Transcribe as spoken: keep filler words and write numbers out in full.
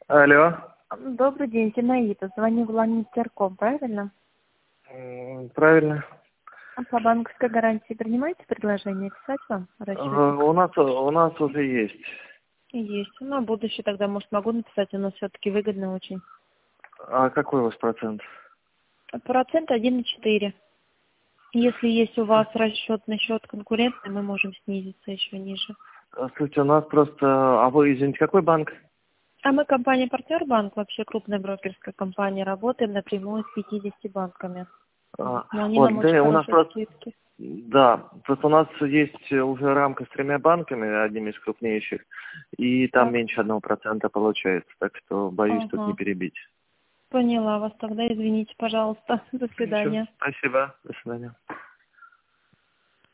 Алло. Добрый день, Зинаида. Звоню в Ланнистерком, правильно? М, Правильно. А по банковской гарантии принимаете предложение писать вам Э, расчетник? У нас, у нас уже есть. Есть. Ну, на будущее тогда, может, могу написать, у нас все-таки выгодно очень. А какой у вас процент? Процент один и четыре. Если есть у вас расчетный счет конкурентный, мы можем снизиться еще ниже. А, Слушайте, у нас просто... А вы, извините, какой банк? А мы компания «Партнер Банк», вообще крупная брокерская компания, работаем напрямую с пятьюдесятью банками. А, Но они вот, нам очень да, у нас хорошие просто... скидки. Да, просто у нас есть уже рамка с тремя банками, одним из крупнейших, и там Так, меньше одного процента получается, так что боюсь тут не ага. перебить. Поняла вас тогда, извините, пожалуйста. До Ничего, свидания. спасибо, до свидания.